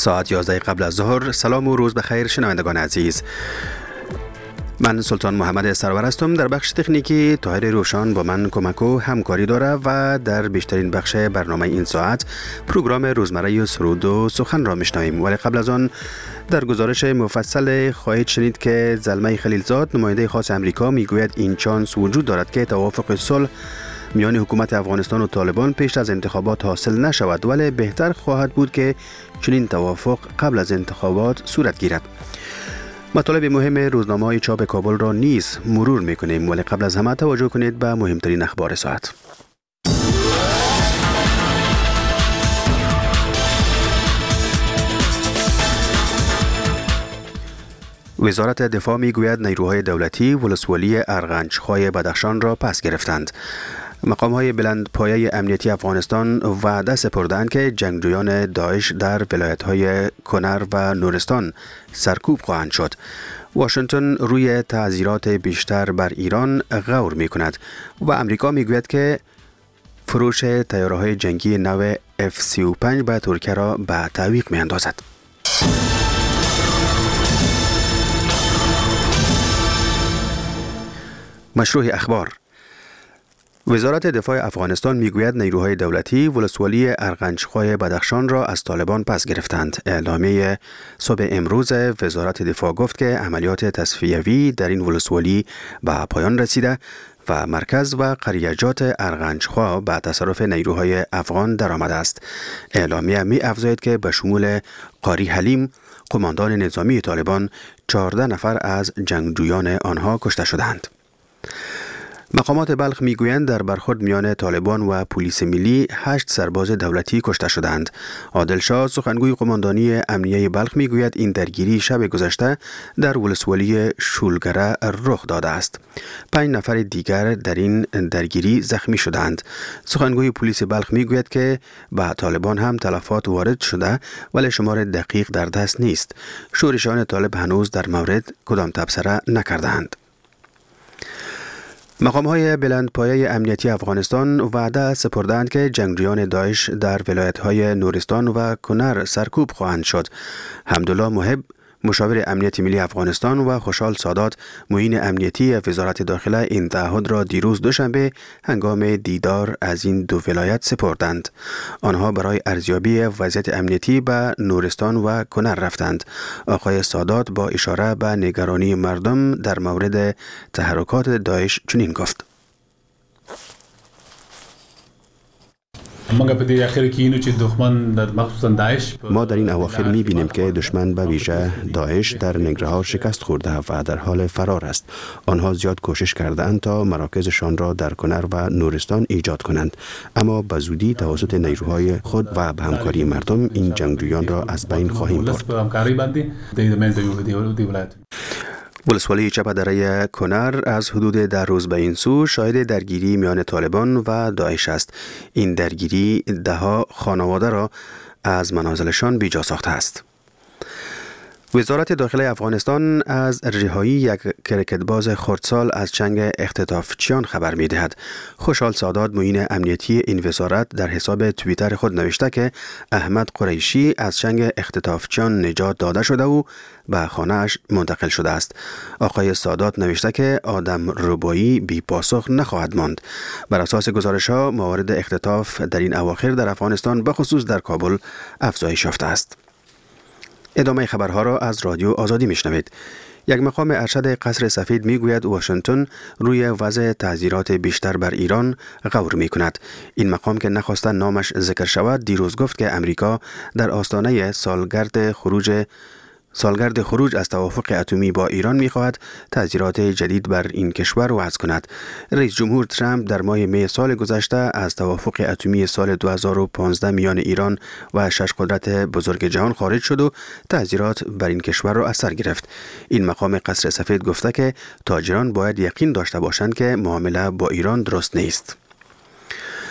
ساعت 11 قبل از ظهر. سلام و روز بخیر شنوندگان عزیز. من سلطان محمد سرور هستم. در بخش تکنیکی طاهر روشان با من کمک و همکاری داره و در بیشترین بخش برنامه این ساعت پروگرام روزمره سرود و سخن را میشنویم. ولی قبل از آن در گزارش مفصل خواهید شنید که زلمه خلیلزاد نماینده خاص امریکا میگوید این چانس وجود دارد که توافق صلح میان حکومت افغانستان و طالبان پیش از انتخابات حاصل نشود، ولی بهتر خواهد بود که چنین توافق قبل از انتخابات صورت گیرد. مطالب مهم روزنامه‌های چاپ کابل را نیز مرور می‌کنیم، ولی قبل از همه توجه کنید به مهمترین اخبار ساعت. وزارت دفاع میگوید نیروهای دولتی ولسوالی ارغنج‌خوی بدخشان را پس گرفتند. مقام‌های بلندپایه امنیتی افغانستان وعده سپردند که جنگجویان داعش در ولایت‌های کنر و نورستان سرکوب خواهند شد. واشنگتن روی تعزیرات بیشتر بر ایران غور می‌کند و امریکا میگوید که فروش طیاره‌های جنگی نو F-35 به ترکیه را به تعویق می‌اندازد. مشروع اخبار. وزارت دفاع افغانستان میگوید نیروهای دولتی ولسوالی ارغنج‌خوی بدخشان را از طالبان پس گرفتند. اعلامیه صبح امروز وزارت دفاع گفت که عملیات تصفیوی در این ولسوالی به پایان رسیده و مرکز و قریجات ارغنج‌خوا به تصرف نیروهای افغان درآمده است. اعلامیه می افزاید که به شمول قاری حلیم قماندان نظامی طالبان 14 نفر از جنگجویان آنها کشته شدند. مقامات بلخ میگویند در برخورد میان طالبان و پلیس ملی 8 سرباز دولتی کشته شدند. عادل شاه سخنگوی قماندانی امنیه بلخ میگوید این درگیری شب گذشته در ولسوالی شولگره رخ داده است. 5 نفر دیگر در این درگیری زخمی شدند. سخنگوی پلیس بلخ میگوید که به طالبان هم تلفات وارد شده ولی شمار دقیق در دست نیست. شورشیان طالب هنوز در مورد کدام تبصره نکردند. مقام‌های بلندپایه امنیتی افغانستان وعده سپردند که جنگجویان داعش در ولایت‌های نورستان و کنر سرکوب خواهند شد. حمدالله محب مشاور امنیت ملی افغانستان و خوشحال سادات معین امنیتی وزارت داخله این تعهد را دیروز دوشنبه هنگام دیدار از این دو ولایت سپردند. آنها برای ارزیابی وضعیت امنیتی به نورستان و کنر رفتند. آقای سادات با اشاره به نگرانی مردم در مورد تحرکات داعش چنین گفت: ما در این اواخر می‌بینیم که دشمن به ویژه داعش در ننگرهار شکست خورده و در حال فرار است. آنها زیاد کوشش کردند تا مراکزشان را در کنر و نورستان ایجاد کنند، اما به زودی توسط نیروهای خود و به همکاری مردم این جنگجویان را از بین خواهیم برد. ولسوالی چپدره کنر از حدود 10 روز به این سو شاهد درگیری میان طالبان و داعش است. این درگیری 10 خانواده را از منازلشان بیجا ساخته است. وزارت داخله افغانستان از رهایی یک کرکتباز خردسال از چنگ اختطافچیان خبر می دهد. خوشحال سادات معین امنیتی این وزارت در حساب توییتر خود نوشته که احمد قریشی از چنگ اختطافچیان نجات داده شده و به خانه‌اش منتقل شده است. آقای سادات نوشته که آدم ربایی بی پاسخ نخواهد ماند. بر اساس گزارش‌ها موارد اختطاف در این اواخر در افغانستان به خصوص در کابل افزایش یافته است. ادامه خبرها را از رادیو آزادی میشنوید. یک مقام ارشد قصر سفید میگوید واشنگتن روی وضع تعزیرات بیشتر بر ایران غور میکند. این مقام که نخواسته نامش ذکر شود دیروز گفت که امریکا در آستانه سالگرد خروج از توافق اتمی با ایران می‌خواهد تعزیرات جدید بر این کشور وضع کند. رئیس جمهور ترامپ در ماه می سال گذشته از توافق اتمی سال 2015 میان ایران و 6 قدرت بزرگ جهان خارج شد و تعزیرات بر این کشور را از سر گرفت. این مقام قصر سفید گفته که تاجران باید یقین داشته باشند که معامله با ایران درست نیست.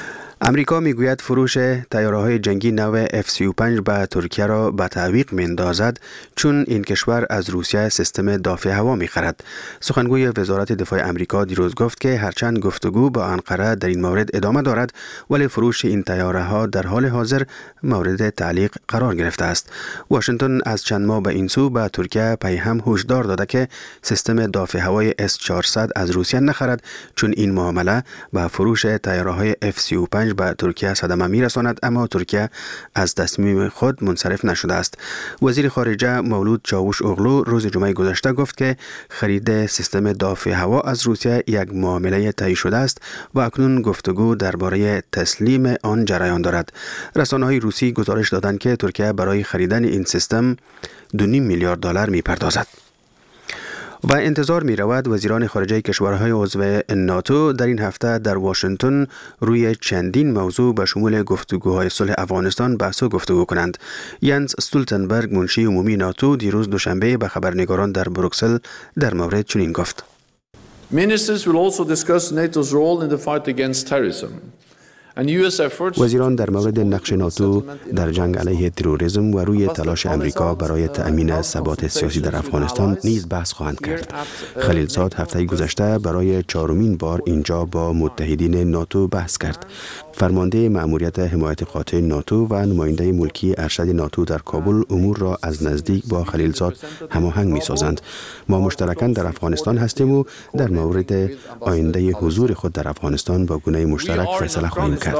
امریکا میگوید فروش طیاره‌های جنگی نو F-35 به ترکیه را به تعویق می‌اندازد چون این کشور از روسیه سیستم دفاع هوا می‌خرد. سخنگوی وزارت دفاع امریکا دیروز گفت که هرچند گفتگو با انقره در این مورد ادامه دارد ولی فروش این طیاره‌ها در حال حاضر مورد تعلیق قرار گرفته است. واشنگتن از چند ماه به این سو به ترکیه پیهم هشدار داده که سیستم دفاع هوای S-400 از روسیه نخرد چون این معامله به فروش طیاره‌های F-35 به ترکیه صدمه می‌رساند، اما ترکیه از تصمیم خود منصرف نشده است. وزیر خارجه مولود چاوش اغلو روز جمعه گذشته گفت که خرید سیستم دفاع هوا از روسیه یک معامله طی شده است و اکنون گفتگو درباره تسلیم آن جریان دارد. رسانه‌های روسی گزارش دادند که ترکیه برای خریدن این سیستم 2.5 میلیارد دلار می‌پردازد. و انتظار می رود وزیران خارجه کشورهای عضو ناتو در این هفته در واشنگتن روی چندین موضوع به شمول گفتگوهای صلح افغانستان بحث و گفتگو کنند. ینس استولتنبرگ منشی عمومی ناتو دیروز دوشنبه به خبرنگاران در بروکسل در مورد چنین گفت: Ministers will also discuss NATO's role in the fight against terrorism. وزیران در مورد نقش ناتو در جنگ علیه تروریسم و روی تلاش امریکا برای تأمین ثبات سیاسی در افغانستان نیز بحث خواهند کرد. خلیلزاد هفته گذشته برای 4مین بار اینجا با متحدین ناتو بحث کرد. فرمانده مأموریت حمایت قاطع ناتو و نماینده ملکی ارشد ناتو در کابل امور را از نزدیک با خلیلزاد هماهنگ می‌سازند. ما مشترکاً در افغانستان هستیم و در مورد آینده حضور خود در افغانستان با گونه مشترک فیصله خواهیم کرد.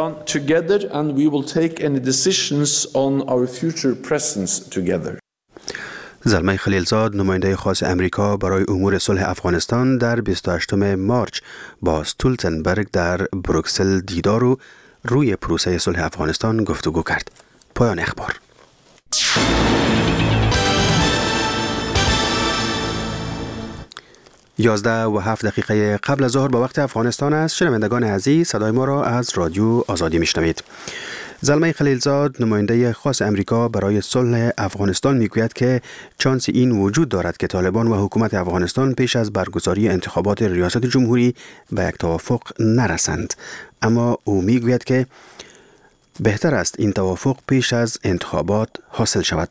زلمه خلیلزاد نماینده خاص امریکا برای امور صلح افغانستان در 28 مارچ با استولتنبرگ در بروکسل دیدار و روی پروسه صلح افغانستان گفتگو کرد. پایان اخبار. یازده و 7 دقیقه قبل از ظهر به وقت افغانستان است. شنوندگان عزیز، صدای ما را از رادیو آزادی میشنوید. زلمه خلیلزاد نماینده خاص امریکا برای صلح افغانستان میگوید که چانس این وجود دارد که طالبان و حکومت افغانستان پیش از برگزاری انتخابات ریاست جمهوری به یک توافق نرسند، اما او میگوید که بهتر است این توافق پیش از انتخابات حاصل شود.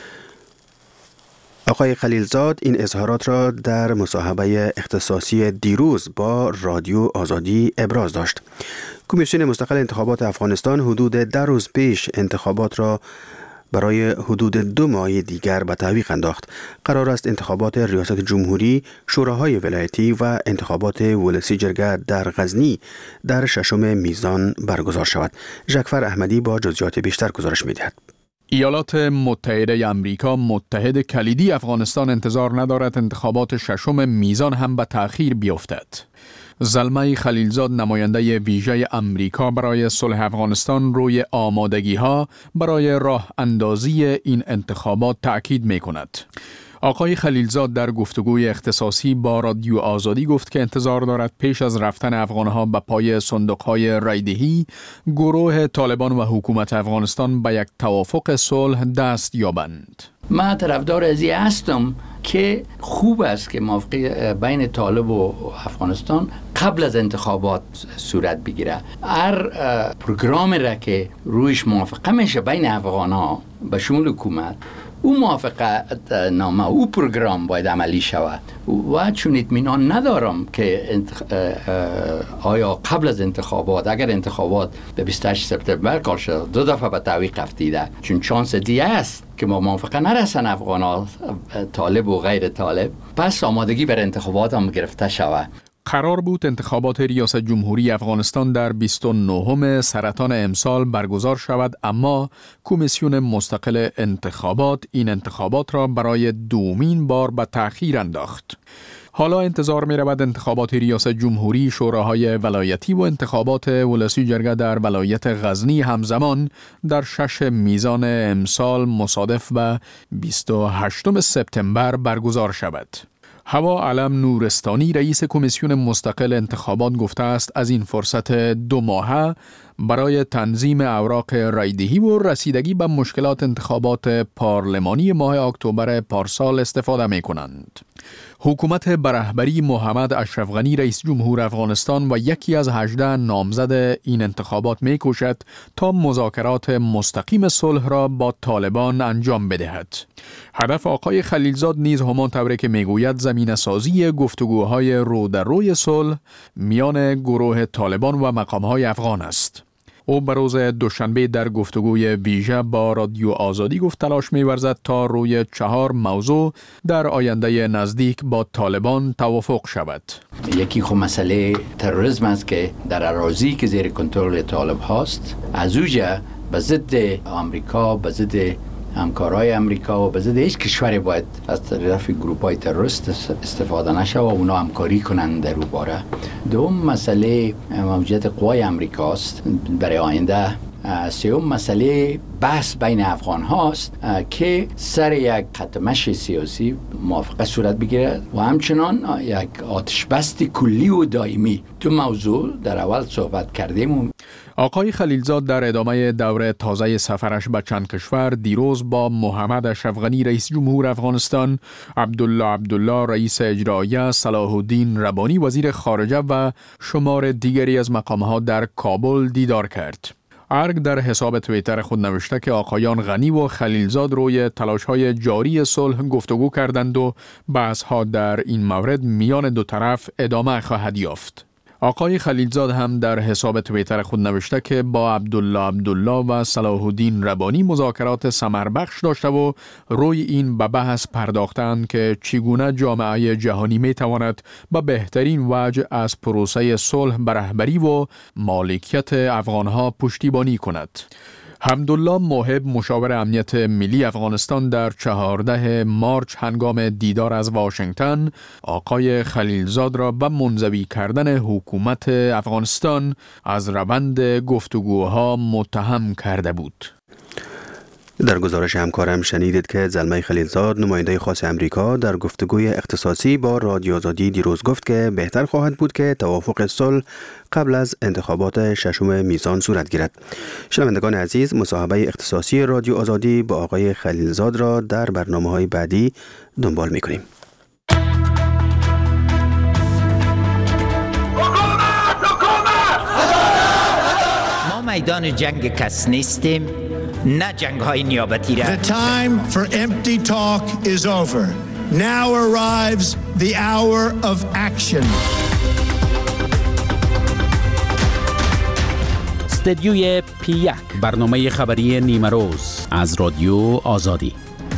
آقای خلیلزاد این اظهارات را در مصاحبه اختصاصی دیروز با رادیو آزادی ابراز داشت. کمیسیون مستقل انتخابات افغانستان حدود 10 روز پیش انتخابات را برای حدود 2 ماه دیگر به تعویق انداخت. قرار است انتخابات ریاست جمهوری، شوراهای ولایتی و انتخابات ولسی جرگه در غزنی در 6 میزان برگزار شود. ژکفر احمدی با جزئیات بیشتر گزارش می‌دهد. ایالات متحده آمریکا متحد کلیدی افغانستان انتظار ندارد انتخابات 6 میزان هم به تأخیر بیفتد. زلمه خلیلزاد نماینده ویژه امریکا برای صلح افغانستان روی آمادگی‌ها برای راه اندازی این انتخابات تأکید می‌کند. آقای خلیلزاد در گفتگوی اختصاصی با رادیو آزادی گفت که انتظار دارد پیش از رفتن افغانها به پای صندوق‌های رایدهی، گروه طالبان و حکومت افغانستان به یک توافق صلح دست یابند. من طرفدار از این هستم که خوب است که موافقه بین طالب و افغانستان قبل از انتخابات صورت بگیره. هر پروگرام را که رویش موافقه میشه بین افغان‌ها به شمول حکومت، او موافقت نامه او پروگرام باید عملی شود و چون اطمینان ندارم که آیا قبل از انتخابات، اگر انتخابات به 28 سپتامبر کار شد 2 دفعه به تعویق افتیده، چون چانس دیگه است که ما موافقه نرسن افغان‌ها، طالب و غیر طالب، پس آمادگی بر انتخابات هم گرفته شود. قرار بود انتخابات ریاست جمهوری افغانستان در 29 سرطان امسال برگزار شود، اما کمیسیون مستقل انتخابات این انتخابات را برای 2مین بار به تأخیر انداخت. حالا انتظار می رود انتخابات ریاست جمهوری، شوراهای ولایتی و انتخابات ولسی جرگه در ولایت غزنی همزمان در 6 میزان امسال مصادف به 28 سپتامبر برگزار شود. هوا علم نورستانی رئیس کمیسیون مستقل انتخابات گفته است از این فرصت 2 ماهه برای تنظیم اوراق رایدهی و رسیدگی به مشکلات انتخابات پارلمانی ماه اکتبر پارسال استفاده می کنند. حکومت برهبری محمد اشرف غنی رئیس جمهور افغانستان و یکی از 18 نامزد این انتخابات می‌کوشد تا مذاکرات مستقیم صلح را با طالبان انجام بدهد. هدف آقای خلیلزاد نیز همان طوری که میگوید زمینه‌سازی گفتگوهای رو در روی صلح میان گروه طالبان و مقام‌های افغان است. او به روز دوشنبه در گفتگوی ویژه با رادیو آزادی گفت تلاش می‌ورزد تا روی 4 موضوع در آینده نزدیک با طالبان توافق شود. یکی خب مسئله تروریسم است که در اراضی که زیر کنترل طالب هاست، از اوجه به ضد آمریکا، به ضد همکارای امریکا و به ضد هیچ کشوری باید از طرف گروپ‌های تروریست استفاده نشه و اونا همکاری کنند در اون باره. دوم مسئله موجودیت قوای امریکاست برای آینده. سوم مسئله بحث بین افغان هاست که سر یک خط مشی سیاسی موافقه صورت بگیرد و همچنان یک آتش بس کلی و دائمی. دو موضوع در اول صحبت کردیم. آقای خلیلزاد در ادامه دوره تازه سفرش به چند کشور دیروز با محمد اشرف غنی رئیس جمهور افغانستان، عبدالله رئیس اجراییه، صلاح الدین ربانی وزیر خارجه و شمار دیگری از مقامات در کابل دیدار کرد. ارگ در حساب توییتر خود نوشته که آقایان غنی و خلیلزاد روی تلاش‌های جاری صلح گفتگو کردند و بحث‌ها در این مورد میان دو طرف ادامه خواهد یافت. آقای خلیلزاد هم در حساب توییتر خود نوشته که با عبدالله و صلاح الدین ربانی مذاکرات ثمربخش داشته و روی این به بحث پرداختند که چگونه جامعه جهانی میتواند به بهترین وجه از پروسه صلح به رهبری و مالکیت افغانها پشتیبانی کند. حمدالله موهب مشاور امنیت ملی افغانستان در 14 مارچ هنگام دیدار از واشنگتن آقای خلیلزاد را به منزوی کردن حکومت افغانستان از روند گفتگوها متهم کرده بود. در گزارش همکارم شنیدید که زلمه خلیلزاد نماینده خاص امریکا در گفتگوی اختصاصی با رادیو آزادی دیروز گفت که بهتر خواهد بود که توافق صلح قبل از انتخابات ششم میزان صورت گیرد. شنوندگان عزیز، مصاحبه اختصاصی رادیو آزادی با آقای خلیلزاد را در برنامه‌های بعدی دنبال می‌کنیم. ما میدان جنگ کس نیستیم، نه جنگ های نیابتی را. The time for empty talk is over. Now arrives the hour of action. استدیوی P1 برنامه خبری نیمه روز از رادیو آزادی.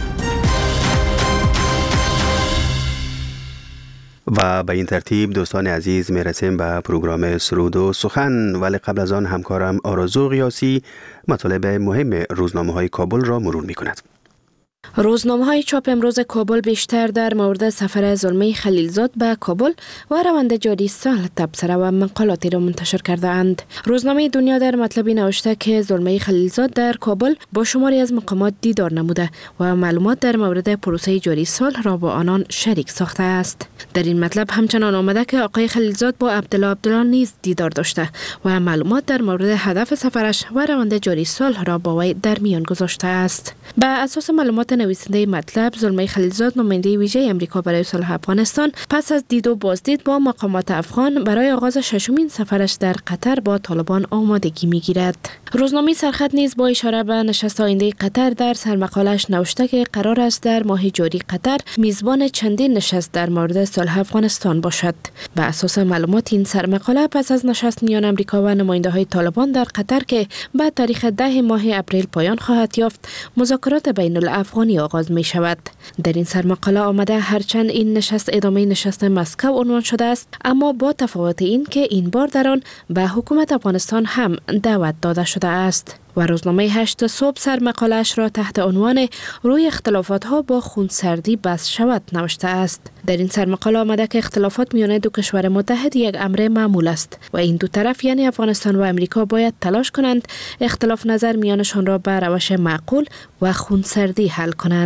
و به این ترتیب دوستان عزیز میرسیم به پروگرام سرود و سخن، ولی قبل از آن همکارم آرزو قیاسی مطالب مهم روزنامه‌های کابل را مرور می‌کند. روزنامه‌های چاپ امروز کابل بیشتر در مورد سفر زلمه خلیلزاد به کابل و روند جاری صلح تبصره و مقالاتی را منتشر کرده اند. روزنامه دنیا در مطلبی نوشته که زلمه خلیلزاد در کابل با شماری از مقامات دیدار نموده و معلومات در مورد پروسه جاری صلح را با آنان شریک ساخته است. در این مطلب همچنان آمده که آقای خلیلزاد با عبدالله نیز دیدار داشته و معلومات در مورد هدف سفرش و روند جاری صلح را با وی در میان گذاشته است. به اساس معلومات نویسنده مطلب، زلمه خلیلزاد نماینده ویژه امریکا برای صلح افغانستان پس از دید و بازدید با مقامات افغان برای آغاز ششمین سفرش در قطر با طالبان آمادگی می‌گیرد. روزنامه سرخط نیز با اشاره به نشست آینده قطر در سرمقاله‌اش نوشته که قرار است در ماه جاری قطر میزبان چندین نشست در مورد صلح افغانستان باشد. به اساس معلومات این سرمقاله پس از نشست میان امریکا و نماینده‌های طالبان در قطر که به تاریخ 10 ماه اپریل پایان خواهد یافت، مذاکرات بین الافغانی آغاز می شود. در این سرمقاله آمده هرچند این نشست ادامه نشست مسکو عنوان شده است، اما با تفاوت این که این بار در آن به حکومت افغانستان هم دعوت داده شده است. و روزنامه 8 صبح سرمقاله‌اش را تحت عنوان روی اختلافات‌ها با خونسردی بس شود نوشته است. در این سرمقاله آمده که اختلافات میان دو کشور متحد یک امر معمول است و این دو طرف یعنی افغانستان و امریکا باید تلاش کنند اختلاف نظر میانشان را به روش معقول و خونسردی حل کنند.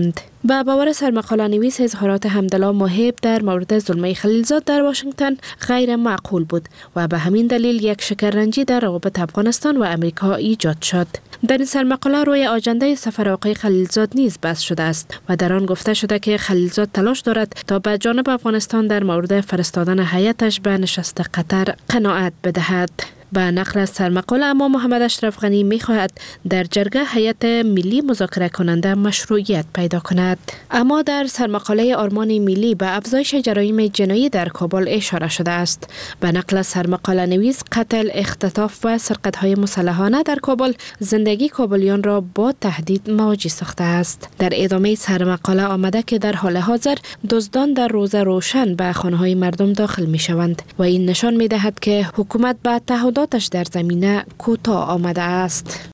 با باور سرمقاله‌نویس، اظهارات حمدالله محب در مورد زلمه خلیلزاد در واشنگتن غیر معقول بود و به همین دلیل یک شکررنجی در روابط افغانستان و امریکا ایجاد شد. در این سرمقاله روی آجنده سفر آقای خلیلزاد نیز بحث شده است و در آن گفته شده که خلیلزاد تلاش دارد تا به جانب افغانستان در مورد فرستادن هیئتش به نشست قطر قناعت بدهد. به نقل از سرمقاله، اما محمد اشرف غنی می خواهد در جرگه هیئت ملی مذاکره کننده مشروعیت پیدا کند. اما در سرمقاله آرمان ملی به افزایش جرایم جنایی در کابل اشاره شده است. به نقل از سرمقاله نویس، قتل، اختطاف و سرقت‌های مسلحانه در کابل زندگی کابلیان را با تهدید مواجه ساخته است. در ادامه سرمقاله آمده که در حال حاضر دزدان در روز روشن به خانه‌های مردم داخل می‌شوند و این نشان می‌دهد که حکومت به تعهداتش در زمینه کوتاه آمده است.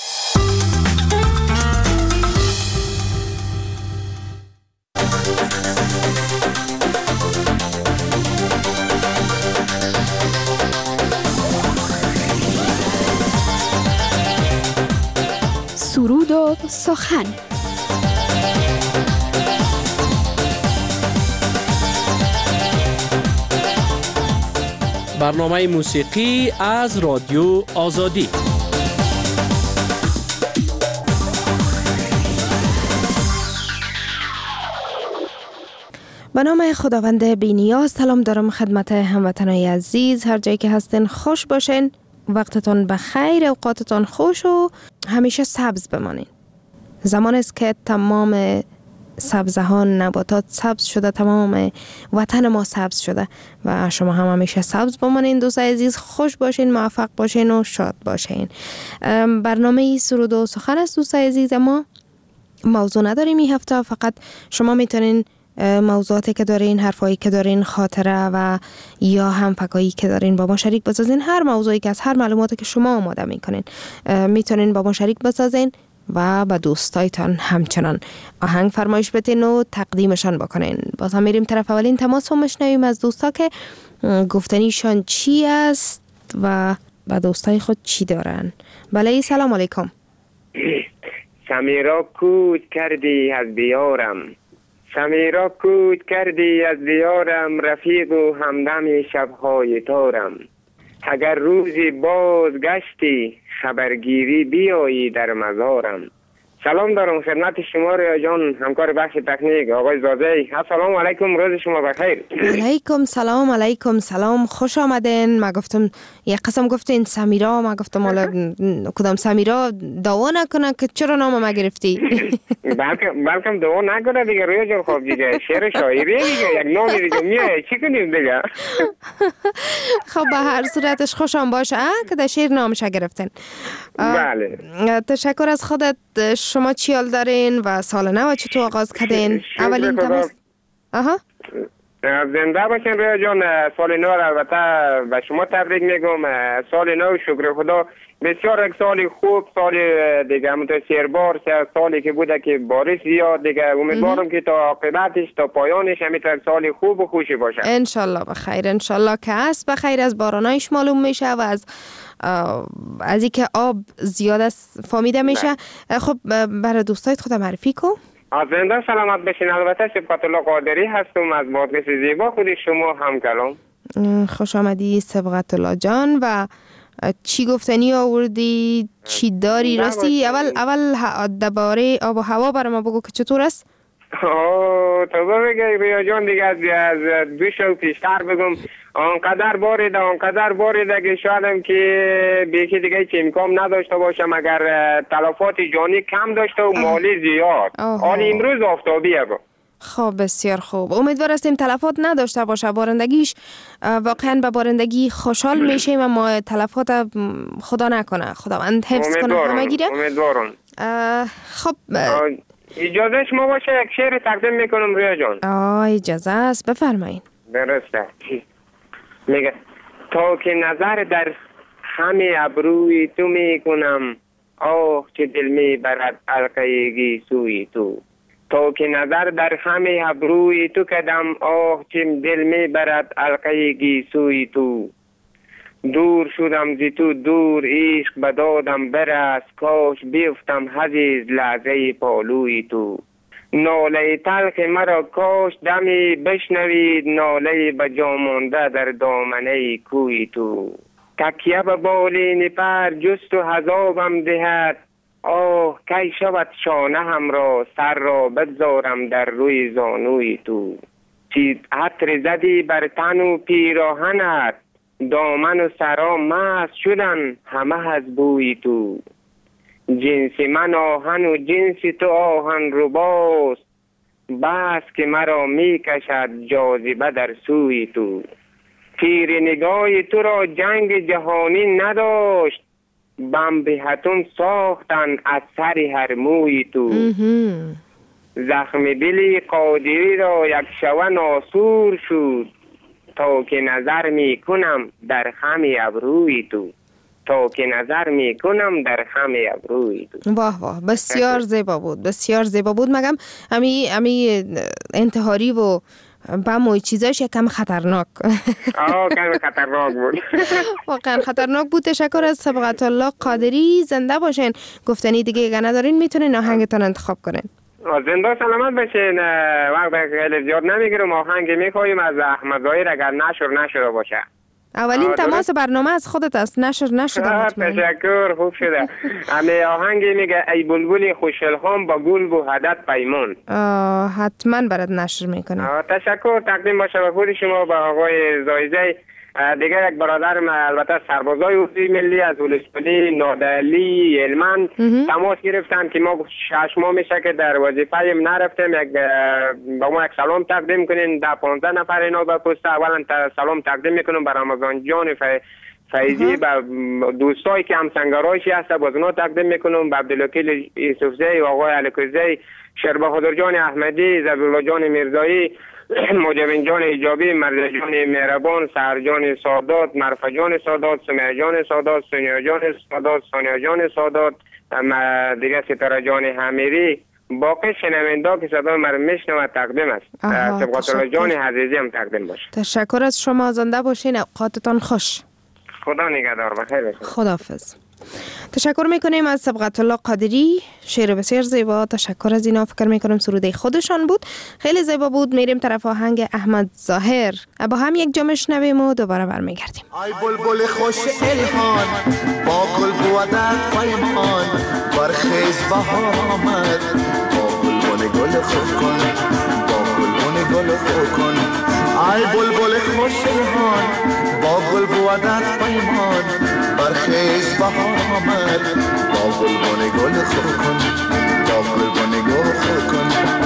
سرود و سخن. برنامه موسیقی از رادیو آزادی. به نام خداوند بی‌نیاز سلام دارم خدمت هموطنان عزیز، هر جایی که هستین خوش باشین، وقتتون بخیر، اوقاتتون خوش و همیشه سبز بمانین. زمان است که تمام سبزه ها، نباتات سبز شده، تمام وطن ما سبز شده و شما هم همیشه سبز بمانین. دوستای عزیز خوش باشین، موفق باشین و شاد باشین. برنامه سرود و سخن است دوستای عزیز، ما موضوع نداریم این هفته، فقط شما میتونین موضوعاتی که دارین، حرفایی که دارین، خاطره و یا هم فکایی که دارین با ما شریک بسازین. هر موضوعی که از هر معلوماتی که شما آماده میکنین میتونین با ما شریک بسازین و با دوستایتان همچنان آهنگ فرمایش بدین و تقدیمشان بکنین. باز هم میریم طرف اولین تماس رو میشنویم از دوستا که گفتنیشان چی است و با دوستای خود چی دارن. بله، سلام علیکم. سمیرا کود کردی از دیارم، سمیرا کود کردی از دیارم، رفیق و همدم شبهای تارم. اگر روزی باز گشتی خبرگیری بیایی در مزارم. سلام دارم خدمت شما ریا جان، همکار بخش تکنیک آقای زاده. السلام علیکم، روز شما بخیر. علیکم سلام. علیکم سلام، خوش آمدین. ما گفتم یک قسم گفتین سمیرا، ما گفتم حالا کدام سمیرا دعوا نکنه که چرا نام ما گرفتی. بلکم دعوا نکنه دیگه ریا جان. خب دیگه شعر شاعری دیگه، یک نام دیگه میاد، چی کنیم دیگه. خب به هر صورتش خوشم باشه که در شعر نامش گرفتین. بله، تشکر از خودت. شما چی حال دارین و سال نو چطور آغاز کردین؟ اولین تماس. زنده باشین ریا جان. سال نو البته به شما تبریک میگم. سال نو شکر خدا بسیار یک سال خوب، سال دیگه متاثربار، سالی که بوده که بارش زیاد دیگه. امیدوارم که تا عاقبتش تا پایانش همینطور سال خوب و خوشی باشه. انشالله بخیر، انشالله که هست بخیر. از بارانایش معلوم میشه و از اینکه آب زیاد است فامیده میشه. خب برای دوستایت خودم معرفی کن. از زنده سلامت بشین. البته سبقت الله قادری هستم از بادغیس زیبا، خود شما هم کلام. خوش آمدی سبقت الله جان. و چی گفتنی آوردی؟ چی داری؟ راستی اول درباره آب و هوا برای ما بگو که چطور است؟ تو بگی ریا جان دیگه از دو شو پیشتر بگم. آنقدر باریده که شایدم که بیکی دیگه چه امکان نداشته باشم اگر تلفات جانی کم داشته و مالی زیاد. حال امروز آفتابیه. خب بسیار خوب، امیدوار هستیم تلفات نداشته باشه. بارندگیش واقعا به بارندگی خوشحال میشیم اما تلفات خدا نکنه، خداوند حفظ کنه همه گیره. امیدوارم. خب اجازه شما باشه یک شعر تقدیم میکنم ریا جان. اجازه است، بفرمایید. درسته. میگه تا که نظر در همه ابروی تو میکنم، آه چه دل میبرد حلقه سوی تو. تا که نظر در همه ابروی تو کدم، آه چه دل میبرد حلقه سوی تو. دور شدم زی تو دور، عشق بدادم برست، کاش بیفتم حزیز لحظه پالوی تو. ناله تلخ مرا کاش دمی بشنوید، ناله به جا مانده در دامنه کوی تو. تکیه به بالین پر جست و حذابم دهد، آه کی شود شانه هم را سر را بگذارم در روی زانوی تو. چی عطر زدی بر تن و پیراهنت، دامن و سرا مست شدن همه از بوی تو. جنس من آهن و جنس تو آهن رباست، بس که مرا می کشد جاذبه در سوی تو. تیر نگاه تو را جنگ جهانی نداشت، بمب اتم ساختن از سر هر موی تو. زخم دلی قادری را یک شوه ناسور شد، تا که نظر می کنم در خم ابروی تو. تا که نظر می کنم در خم ابروی تو. واه واه، بسیار زیبا بود، بسیار زیبا بود. مگم امی انتحاری و بم و چیزاش یکم خطرناک. کم خطرناک بود. واقعا خطرناک بود. تشکر از صبغت الله قادری. زنده باشین. گفتنی دیگه ندارین، میتونین آهنگتان انتخاب کنین. زنده سلامت باشین. وقت خیلی زیاد نمیگیرم، آهنگ میخوایم از احمد ظاهر اگر نشده باشه. اولین تماس برنامه از خودت است، نشده مطمئن. تشکر، خوب شده. امی آهنگی میگه ای بلبل خوشلخام با گل و حدت پیمون. حتما برات نشر میکنم. تشکر تقدیم باشه به خود شما، با آقای زایزه. دیگه یک برادرم البته سربازای اردوی ملی از ولسوالی نادعلی هلمند تماس گرفتن که ما 6 ماه میشه که در وظیفه نرفتیم، با ما یک سلام تقدیم کنین. 10-15 نفر اینا به پست اولا سلام تقدیم میکنم به رمضان جان فیضی، به دوستایی که همسنگرایشی هست باز اونا تقدیم میکنم، به عبدالوکیل یوسفزی و آقای علکوزی، شیربهادر جان احمدی، زبیرالله جان میرزایی، مجابین جان ایجابی، مرزا جان مهربان، سهر جان سادات، مرفا جان سادات، سمیه جان سادات، سونیا جان سادات، سانیا جان سادات، دیگه ستاره جان حمیری، باقی شنوندا که صدا مرا میشنوه تقدیم است. صبغت الله جان عزیزی هم تقدیم باشه. تشکر از شما. زنده باشین. اوقاتتان خوش. خدا نگهدار. بخیر باشین. خداحافظ. تشکر میکنیم از صبغت الله قادری. شعر بسیار زیبا. تشکر از اینا. فکر میکنم سروده خودشان بود. خیلی زیبا بود. میریم طرف آهنگ احمد ظاهر. با هم یک جا میشنویم و دوباره برمیگردیم. ای بلبل خوش الهان با گل بودت پیمان، برخیز بهار آمد با گلبن گل خود کن، با گلبن گل خود کن. ای بلبل خوش الهان با گل بودت پیمان، برخیز بهار آمد با گلبن گل خود کن، با گلبن گل خود کن.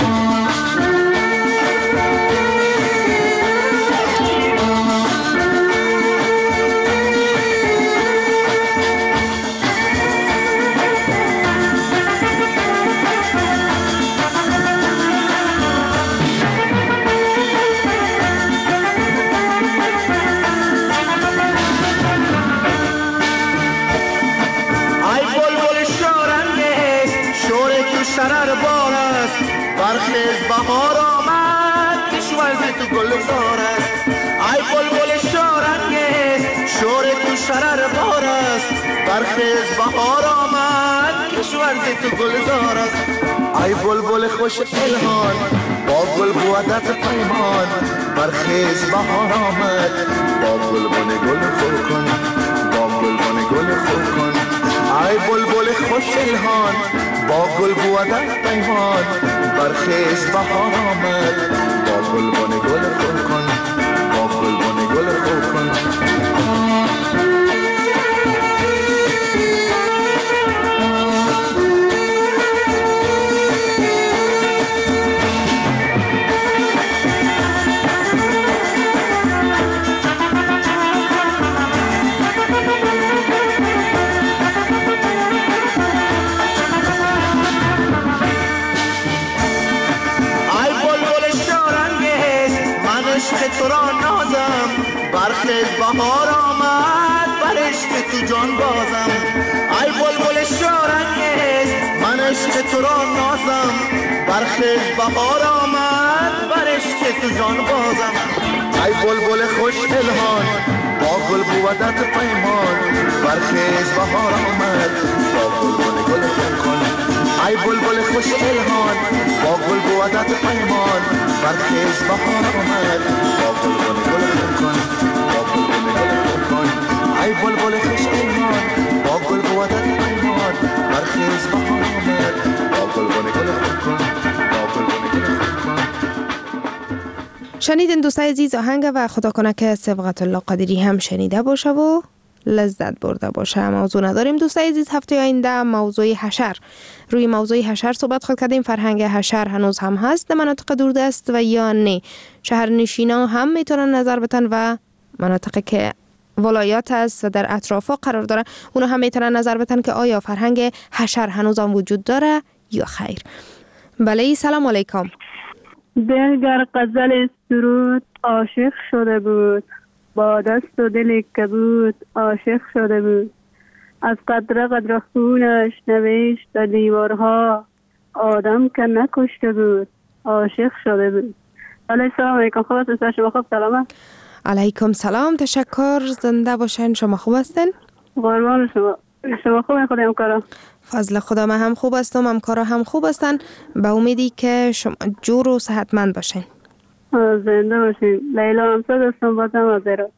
شرر بار است، برخیز بهار آمد کشورزی تو گلزار است. ای بلبل شارنگیز شور تو شرر بار است، برخیز بهار آمد کشورزی تو گلزار است. ای بلبل خوش الهان با گل بودت پیمان، برخیز بهار آمد با گلبن گل خود کن، با گلبن گل خود کن. ای بلبل خوش الهان با گل بودت پیمان، برخیز بهار آمد با گلبن گل خود کن، با گلبن گل خود کن. تو را نازم برخیز بهار آمد، بر عشق تو جان بازم. ای بلبل شارنگیز من عشق تو را نازم، برخیز بهار آمد بر عشق تو جان بازم. ای بلبل خوش الهان با گل بودت پیمان، برخیز بهار آمد با گلبن گل خود کن. ای بلبل خوش الهان با گل بودت پیمان برخیز بهار آمد با گلبن گل خون کن با گلبن گل خون کن ای بلبل خوش الهان با گل بودت پیمان برخیز بهار آمد با گلبن گل خون کن با گلبن گل خون کن. شنیدین دوستای عزیز آهنگ و خدا کنه که صبغت الله قادری هم شنیده باشه و لذت برده باشه. موضوع نداریم دوستای عزیز. هفته آینده موضوع حشر، روی موضوع حشر صحبت خود کردیم. فرهنگ حشر هنوز هم هست در مناطق دوردست و یا نه؟ شهرنشینا هم میتونن نظر بدن و مناطقی که ولایات است و در اطرافا قرار داره اونا هم میتونن نظر بدن که آیا فرهنگ حشر هنوز هم وجود داره یا خیر. بله سلام علیکم. دلگر غزل سرود عاشق شده بود، با دست و دل کبود عاشق شده بود. از قطره قطره خونش نوشت در دیوارها آدم که نکشته بود عاشق شده بود. علیه السلام علیکم. خوب هستین شما؟ خوب سلامت؟ علیکم سلام، تشکر. زنده باشین. شما خوب هستین؟ قربان شما. شما خوبین؟ خدا همکارا؟ فضل خدا من هم خوب هستم، همکارا هم خوب هستن. به امیدی که شما جور و صحتمند باشین. زنده باشین. لیلا همساز هستم، بازم از هرات.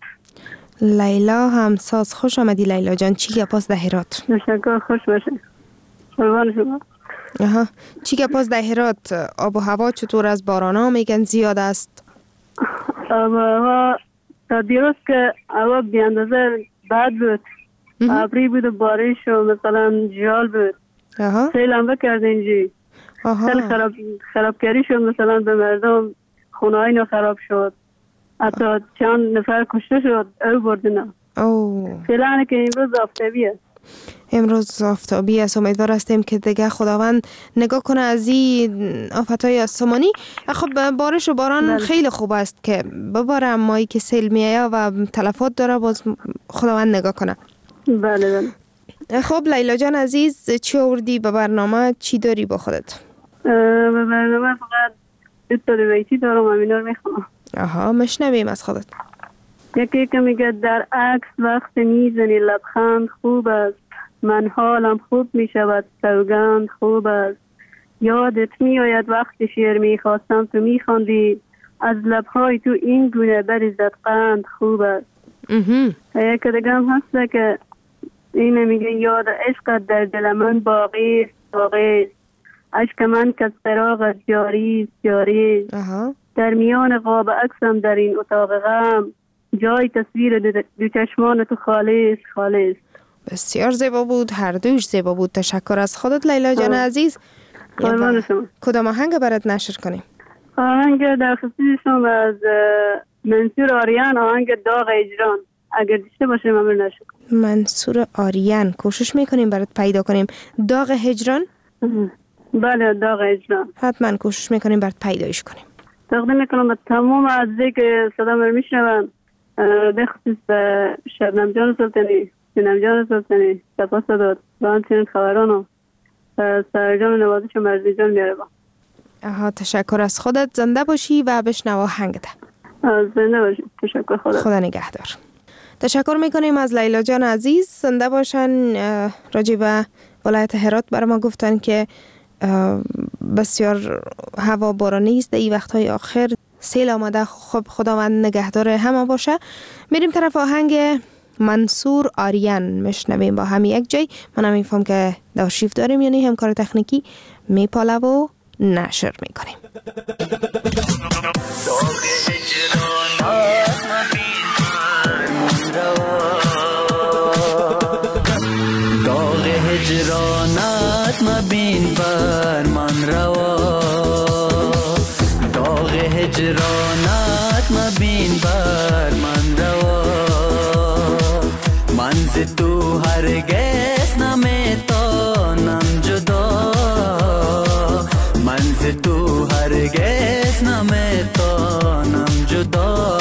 لیلا همساز، خوش آمدی لیلا جان. چی گپاس ده هرات؟ تشکر، خوش باشین. قربان شما. آها، چی گپاس ده هرات؟ آب و هوا چطور؟ از بارانا میگن زیاد است؟ آب و هوا تا دیروز که هوا بی اندازه بد بود، ابری بود و بارش و مثلا جال بود. سیل هم بکرد اینجی. خیلی خرابکاری شد، مثلا به مردم خونه های نو خراب شد، حتی چند نفر کشته شد او بردن. فعلا که امروز آفتابی است. امروز آفتابی است. امیدوار هستیم که دیگه خداوند نگاه کنه از این آفتهای آسمانی. خب بارش و باران خیلی خوب است که بباره، اما ای که سیل میایه و تلفات داره باز خداوند نگاه کنه. بله بله. خب لیلا جان عزیز، چی آوردی به برنامه؟ چی داری با خودت؟ به برنامه فقط دو بیتی دارم، همینا رو میخوام. آها، مشنویم از خودت. یکی که میگه در عکس وقت میزنی لبخند خوب است، من حالم خوب میشود سوگند خوب است. یادت میآید وقتی شعر میخواستم تو میخواندی، از لبهای تو این گونه بریزد قند خوب است. یکی دیگه هم هست که اینه میگه یاد عشقت در دل من باقی است باقی است، عشق من که از فراغت جاری است جاری است. در میان قاب عکسم در این اتاق غم، جای تصویر دو چشمان تو خالص خالص. بسیار زیبا بود، هر دوش زیبا بود. تشکر از خودت لیلا جان عزیز. کدام آهنگ برات نشر کنیم؟ آهنگ در خصوصشم از منصور آریان، آهنگ داغ هجران. اگر دیشته باشه من نشر کنم. منصور آریان، کوشش میکنیم برات پیدا کنیم. داغ هجران؟ بله داغ هجران. حتما کوشش میکنیم برات پیدایش کنیم. تقدیم میکنم به تمام عزیزی که صدا من میشنون، به خصوص شبنم جان سلطانی، سینم جان سلطانی، سپاس داد و همچنین خبران و سرجان نوازش و مرزی جان میاره با. تشکر از خودت. زنده باشی و بشنو آهنگت. زنده باشی. تشکر. خدا نگهدار. تشکر میکنیم از لیلا جان عزیز. زنده باشن. راجع به ولایت هرات برای ما گفتن که بسیار هوا بارانی است در این وقتهای آخر، سیل آمده. خب خداوند نگهدار همه باشه. میریم طرف آهنگ منصور آریان، میشنویم با هم یک جای. من هم میفهم که داشیف داریم، یعنی همکار تکنیکی میپاله و نشر میکنیم. داغ هجرانت مبین بر من روا، داغ هجرانت مبین بر من روا، من ز تو هرگز نمیتانم جدا، من ز تو هرگز نمیتانم جدا.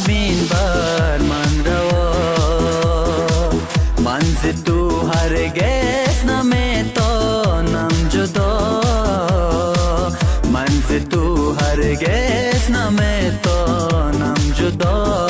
مبین بر من روا، من ز تو هرگز نمیتونم جدا، من ز تو هرگز نمیتونم جدا.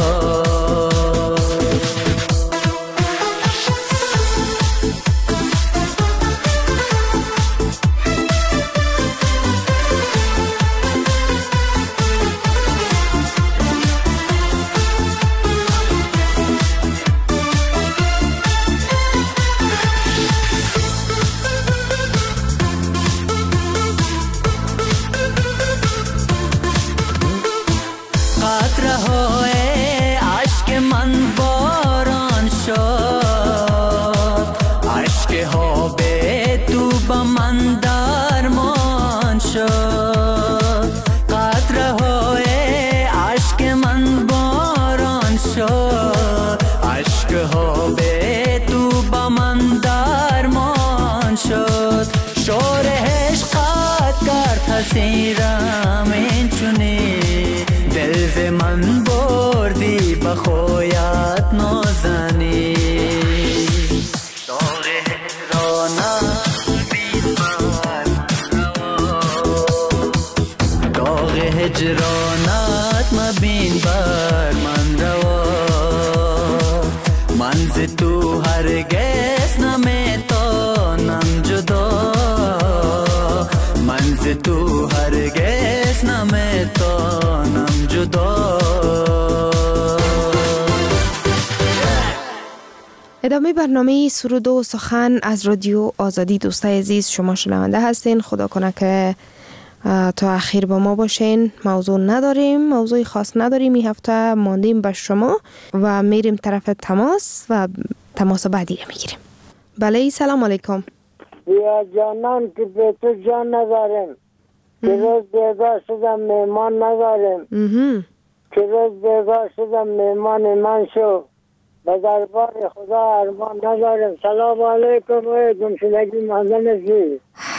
سیرم این چونی دل ز من بردی بخویت نازنی، داغ هجرانت بین بر داغ هجرانت مبین بر من روا، من ز تو هرگز نمیتونم جدا، من ز تو هرگز نمیتونم جدا. ادامه برنامه سرود و سخن از رادیو آزادی. دوستای عزیز شما شنونده هستین، خدا کنه که تا اخیر با ما باشین. موضوع نداریم، موضوع خاص نداریم، این هفته ماندیم به شما و میریم طرف تماس و تماس بعدی میگیریم. بله سلام علیکم. یا جانان که به تو جان نداریم، که روز بیگاه شدم میمان نداریم، که روز بیگاه شدم میمان من شو، به دربار خدا ارمان نداریم. سلام علیکم و گمشدگی ماندنشی.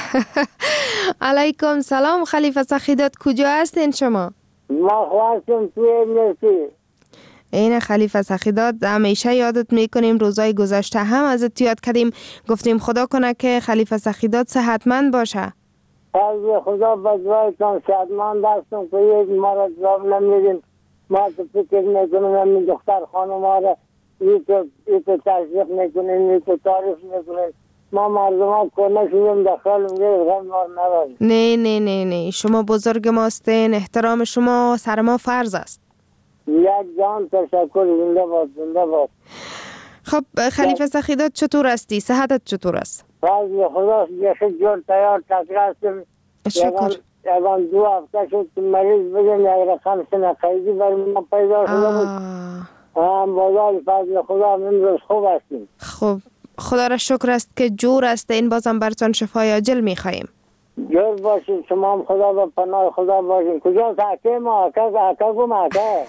علیکم سلام خلیفه سخیدات، کجا هستین شما؟ ما خواستیم توی مرسی. این خلیفه سخیدات همیشه یادت میکنیم، روزای گذشته هم ازت یاد کردیم، گفتیم خدا کنه که خلیفه سخیدات صحتمند باشه. فضل خدا بدوایتان صحتمند هستم که یک ما را جواب نمیدیم. ما تو فکر میکنیم همین دختر خانم ها را ای تو تشویق میکنیم، ای تو تعریف میکنیم. ما مردمان کنه شدیم دخل میگه غم ما نداریم. نه نه نه نه، شما بزرگ ماستین، احترام شما سر ما فرض است. یک جان تشکر، زنده باد زنده باد. خب خلیفه سخیدات چطور هستی؟ صحتت چطور است؟ فضل خدا یخی جور تیار تکر هستیم. شکر. یکان 2 هفته شد که مریض بگیم یک رقم سنه قیدی برای ما پیدا شده بود. هم بازار فضل خدا امروز خوب هستیم. خب خدا را شکر است که جور است. این بازم برتان شفای عاجل میخواییم. جور باشید شما هم، خدا با پناه خدا باشید. کجا ساکه ما اکا گم اکا.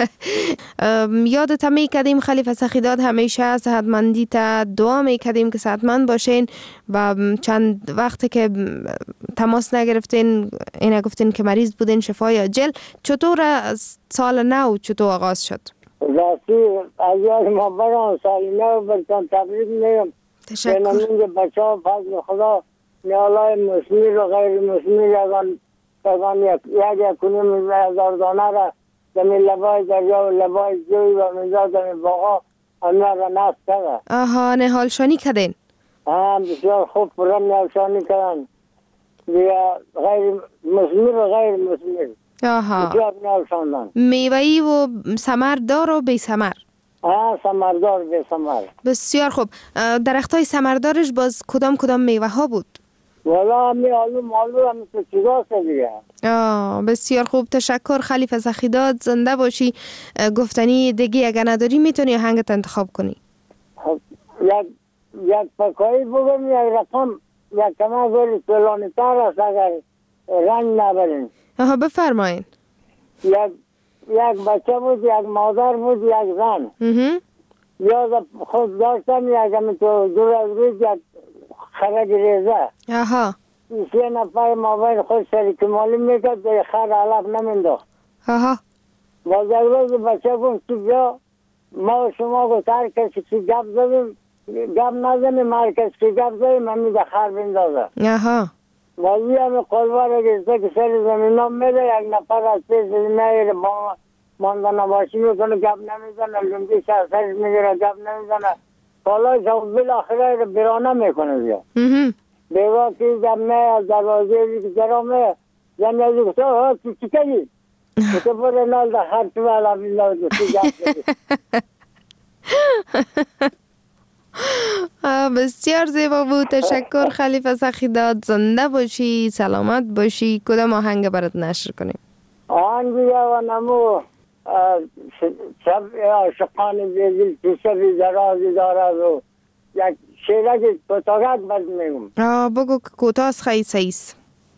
یادت میکردیم خلیفه سخیدات، همیشه صحتمندی تا دعا میکردیم که صحتمند باشین و چند وقت که تماس نگرفتین اینا گفتین که مریض بودین، شفای عاجل. چطور سال نو چطور آغاز شد؟ راستی از یاد ما برام سال نو برتان تبریک میگم. تشکر. بینامین بچه ها فضل خدا نیالای مسلمی و غیر مسلمی یک کنیم 1000 دانه را دمی لبای دریا و لبای جوی و منجا دمی باقا همه را نصب کرده. آها، نهالشانی کردین؟ بسیار خوب پرم نهالشانی کردن غیر مسلمی و غیر مسلمی. آها، بسیار نهالشاندن. میوهی و ثمردار و بی ثمر؟ ثمردار بی ثمر. بسیار خوب. درختای ثمردارش باز کدام میوه ها بود؟ والا همی آلو مالو همی تو چیزا دیگه. بسیار خوب، تشکر خلیفه سخیدات، زنده باشی. گفتنی دیگه اگر نداری میتونی آهنگت انتخاب کنی. یک پکایی بگم، یک رقم، یک کمه گوری طولانی تر است اگر رنگ نبرین. بفرمایین. یک بچه بود، یک مادر بود، یک زن. یاد خود داشتم یک همی تو دور از روز یک خرد ریزه. سه نفر ما بین خود شریک مالی میکرد به خر علف نمینداخت. و ضرورت بچه گفت که بیا ما شما گفت هر کسی که گپ زدیم گپ نزنیم، هر کسی که گپ زدیم همی ده خر بندازه. ولی همه قلوار گشته که سر زمین ها میده، یک نفر از پیش میره با مانده نباشی میکنه، گپ نمیزنه، لنگی سرش میگیره، گپ نمیزنه. حالا شما بالاخره برانه میکنه بیا. بیگاه که جمعه از دروازه که درامه زنی ازی گفته ها چی کنی؟ گفته بره نال ده خر تو علا بیلاد تو گپ زدی. بسیار زیبا بود. تشکر خلیفه سخیداد. زنده باشی، سلامت باشی. کدام آهنگ برات نشر کنیم؟ آهنگی و نمو شب عاشقان بیدل تو شبی درازی دارد و یک شیره که کوتاهت بد میگم. بگو که کوتاست خیلی سیست.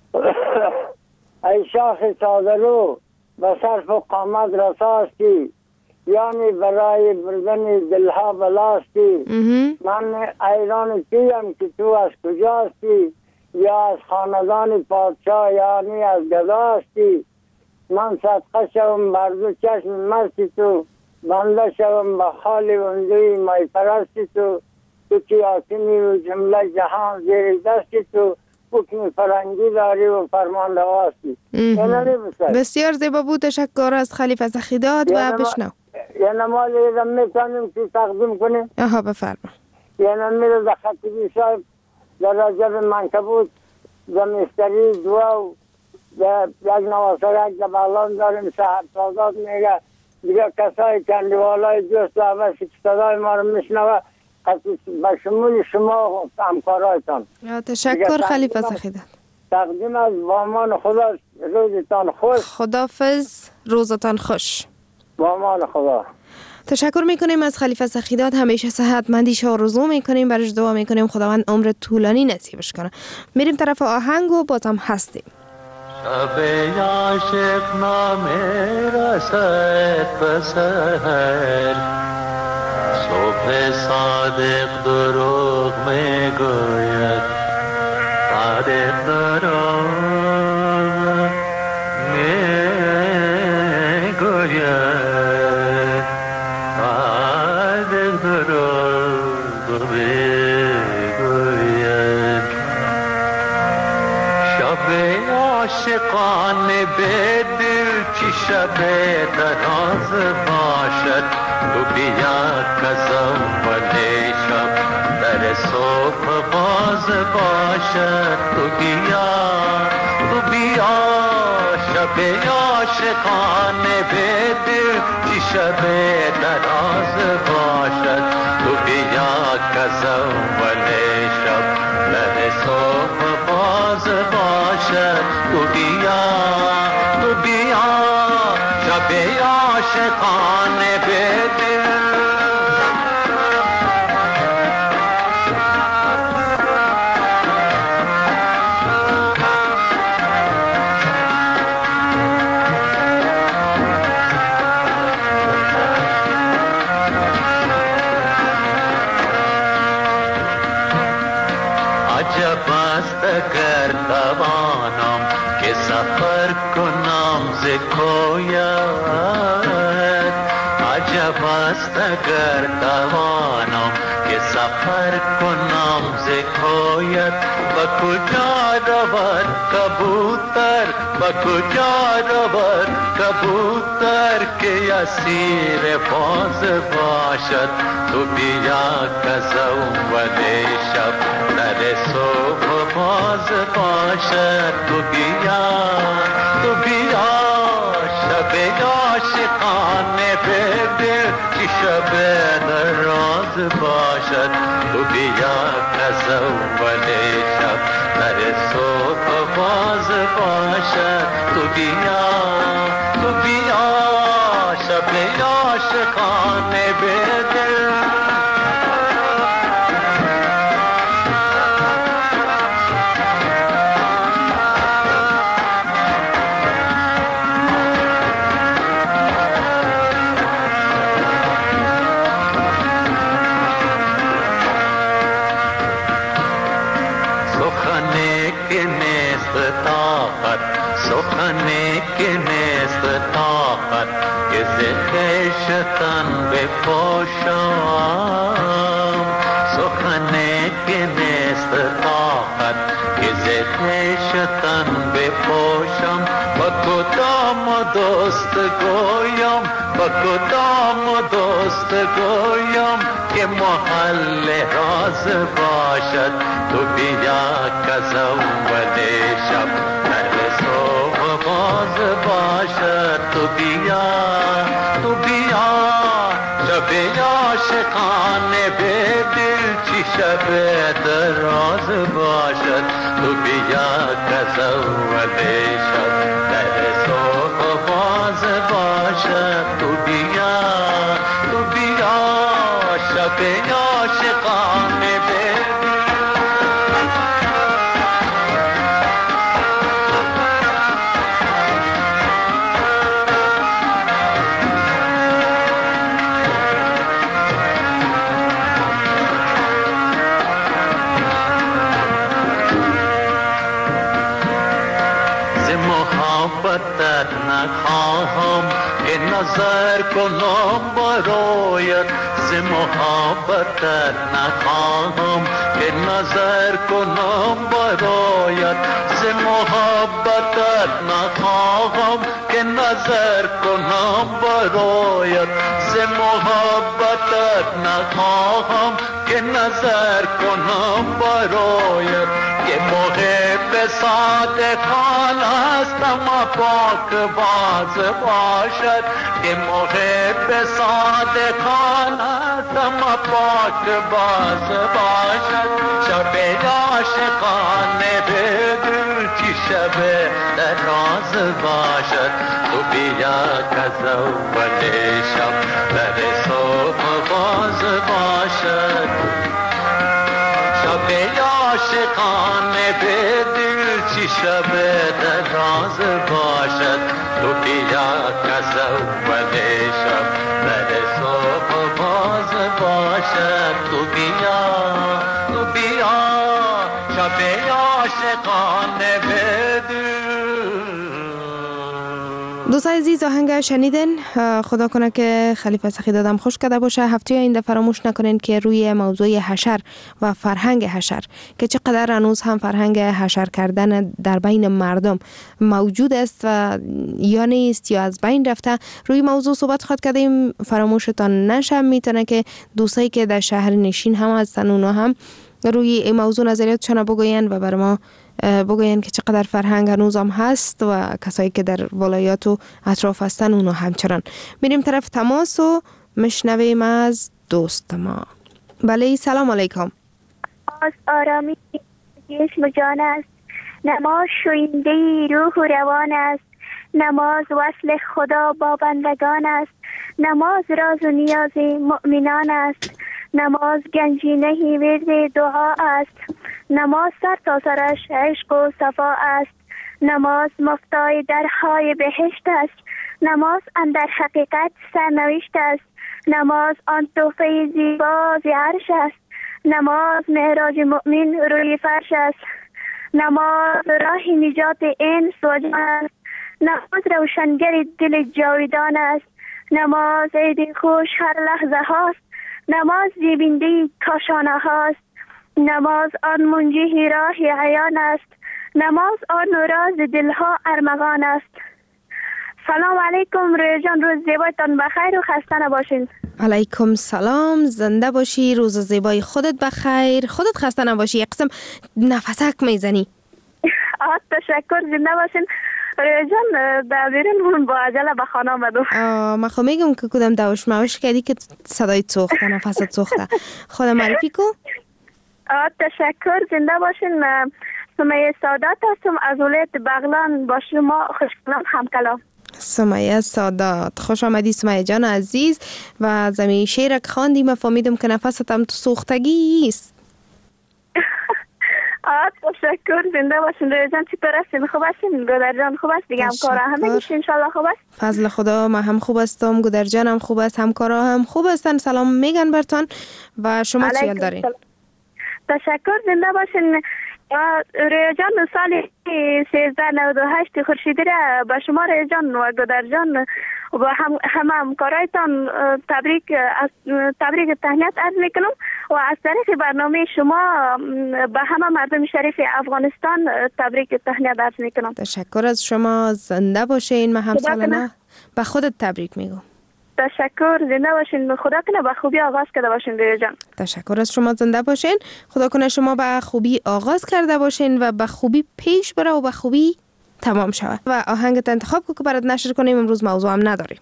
ای شاخ سادرو به صرف و قامت رساستی، یعنی برای بردن دلها بلاستی. من ایران کیم که تو از کجاستی، یا از خاندان پادشاه یعنی از گداستی. من صدقه شوم بر دو چشم مستی تو، بنده شوم به خالی وندوی مای پرستی تو. تو که حاکمی و جمله جهان زیر دستی تو، حکم فرنگی داری و فرمان رواستی. بسیار زیبا بود. تشکر از خلیفه سخیداد و بشنو. یه نمال ایرم میتونیم که تقدیم کنیم. بفرما. یه نمیره در خطیبی صاحب در رجب منکبود زمستری دو یک نواسرک در بالان داریم شهر سازاد میگه دیگه کسای کندوالای دوست دعوه که صدای ما رو میشنوه به شمول شما همکارایتان. تشکر خلیفه سخیداد. تقدیم از بامان خدا. روزتان خوش. خدافظ. روزتان خوش. بامان خدا. تشکر میکنیم از خلیفه سخیداد. همیشه صحتمندیش آرزو میکنیم، برش دعا میکنیم خداوند عمر طولانی نصیبش کنه. میریم طرف آهنگ و بازم هستیم. شب عاشق نامه رسد بسهر، صبح صادق دروغ میگوید، صادق دروغ میگوید، صادق دروغ میگوید. شب عاشقان به دل چی شب دراز باشد، تو بیا کزم ولی شب در صبح باز باشد. تو بیا شب عاشقان به دل چی شب دراز باشد، تو بیا کزم ولی شب در صبح باز باشد. تو بیا شب عاشقان به دل. عجب است اگر توانم که سفر کنم ز کویت، عجب است اگر توانم که سفر کنم ز کویت. به کجا رود کبوتر، به کجا رود کبوتر که اسیر باز باشد. تو بیا کزم ولی شب در صبح باز باشد. تو بیا شب عاشقان به دل چی شب دراز باشد. تو بیا کزم ولی شب در صبح باز باشد. تو بیا شب عاشقان به دل. سخنی که نیست طاقت که خشتن بپاشم سخنه که نیست طاقت که ز خشتن بپاشم با کدام دوست گویم با کدام دوست گویم که محل راز باشد تو بیا کز اول شب در صبح باز باشد تو بیا شب عاشقانه به دل چی شب دراز باشد تو بیا کز اول شب در صبح باز باشد تو بیا شب عاشقانه به محبتت نخواهم که نظر کنم برایت ز محبتت نخواهم که نظر کنم برایت ز محبتت نخواهم که نظر کنم برایت ز محبتت نخواهم که نظر کنم برایت که محب صادقان است اما پاک باز باشد که محب صادقان است اما پاک باز باشد شب عاشقانه به دل چی شب دراز باشد تو بیا کز اول شب در صبح باز باشد شب عاشقانه به دل چی شب دراز باشد تو بیا کز اول شب در صبح باز باشد تو بیا شب عاشقانه به دل. دوستان عزیز آهنگ شنیدین. خدا کنه که خلیفه سخی دادم خوش کرده باشه. هفته آینده فراموش نکنین که روی موضوع حشر و فرهنگ حشر که چقدر هنوز هم فرهنگ حشر کردن در بین مردم موجود است و یا نیست یا از بین رفته، روی موضوع صحبت خواهد کردیم. فراموشتان نشه. میتونه که دوستایی که در شهر نشین هم هستن اونا هم روی این موضوع نظریاتشان بگوین و بر ما بگوین که چقدر فرهنگ هنوز هم هست و کسایی که در ولایات و اطراف هستن اونا همچنان. میریم طرف تماس و مشنویم از دوست ما. بله سلام علیکم. از آرامی جسم و جان است، نماز شوینده روح و روان است، نماز وصل خدا با بندگان است، نماز راز و نیاز مؤمنان است، نماز گنجینه ورد دعا است، نماز سر تا سرش عشق و صفا است، نماز مفتاح درهای بهشت است، نماز اندر حقیقت سرنوشت است، نماز آن تحفه زیبا ز عرش است، نماز معراج مؤمن روی فرش است، نماز راه نجات انس و جان است، نماز روشنگر دل جاودان است، نماز عید خوش هر لحظه هاست، نماز زیبنده کاشانه هاست، نماز آن منجی راه عیان است، نماز آن راز دلها ارمغان است. سلام علیکم روی جان، روز زیبایتان بخیر و خسته نباشین. علیکم سلام، زنده باشی، روز زیبای خودت بخیر، خودت خسته نباشی. یک قسم نفسک میزنی. تشکر، زنده باشین. روی جان بیرون با عجله به خانه آمدم. من خب میگم که کدام دوش موش کردی که صدای سوخته، نفست سوخته. خودم معرفی کو. تشکر، زنده باشین. سمیه سادات هستم از ولایت بغلان، با شما خوشحالم همکلام. سمیه سادات، خوش آمدی سمیه جان عزیز. و زمین شیرک خواندی، من فهمیدم که نفستم تو سوختگی است. تشکر، زنده باشین. روی جان چطور هستین؟ خوب هستین؟ گودر جان خوب است؟ دیگه همکارا همه گیش انشالله خوب است؟ فضل خدا من هم خوب هستم، گودر جان هم خوب است، همکارا هم خوب هستن. سلام میگن برتان و شما چی حال دارین؟ تشکر، زنده باشین. رویا جان سال 1398 خورشیدی را به شما رویا جان و گودر جان و همه همکارایتان تبریک تهنیت عرض میکنم و از طریق برنامه شما به همه مردم شریف افغانستان تبریک تهنیت عرض میکنم. تشکر از شما، زنده باشین. من هم سال نو به خودت تبریک میگم. تشکر، زنده باشین. خدا کنه به خوبی آغاز کرده باشین رویا جان. تشکر از شما، زنده باشین. خدا کنه شما به خوبی آغاز کرده باشین و به خوبی پیش بره و به خوبی تمام شود. و آهنگت انتخاب که برات نشر کنیم، امروز موضوع هم نداریم.